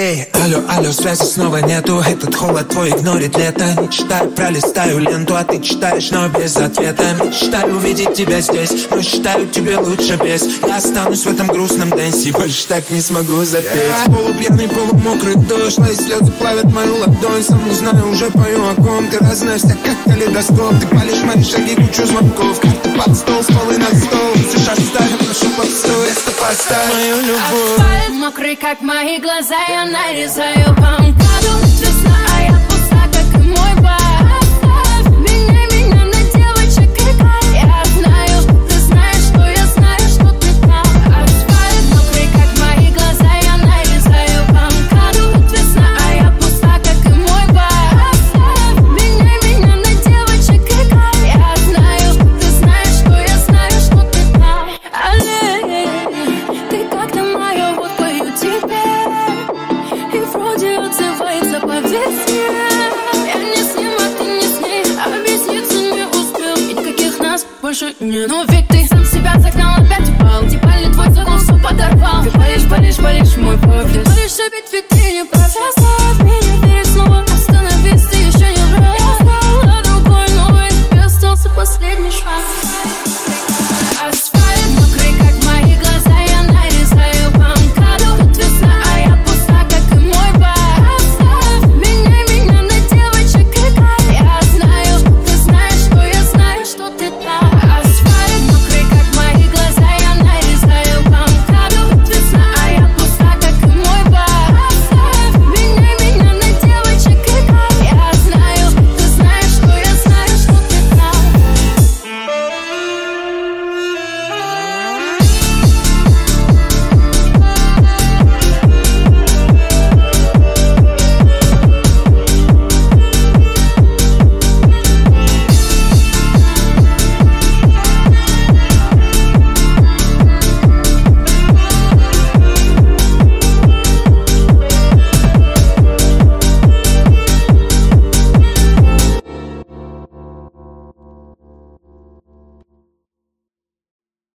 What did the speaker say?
Эй, алло, алло, связи снова нету. Этот холод твой игнорит лето. Не читаю, пролистаю ленту, а ты читаешь, но без ответа. Мечтаю увидеть тебя здесь, но считаю, тебе лучше без. Я останусь в этом грустном дэнсе, больше так не смогу запеть. Полупьяный, полумокрый дождь, мои слезы плавят мою ладонь. Сам не знаю, уже пою о ком. Ты разноешься, как калейдоскоп. Ты палишь мои шаги, кучу звонков. Карты под стол, стволы на стол. Слышь, оставь, прошу, постой, место поставь мою любовь. Асфальт мокрый, как мои глаза, я нарезаю по МКАДу. Весна, а я пуста, как и мой бар. Оставь меня на девочек играй. Я знаю, ты знаешь, что я знаю, что ты там. Асфальт мокрый, как мои глаза, я нарезаю по МКАДу. Весна, а я пуста, как и мой бар. Оставь меня на девочек играй. Я знаю, ты знаешь, что я знаю, что ты там. Алле, ты как-то моя, вот пою тебе. И вроде отзывается по весне. Я не с ним, а ты не с ней. Объясниться не успел, и никаких нас больше нет. Но ведь ты сам себя загнал, опять упал. Дебальный твой закон все подорвал. Ты палишь мой профиль. Ты палишь, ведь в витрине профессор.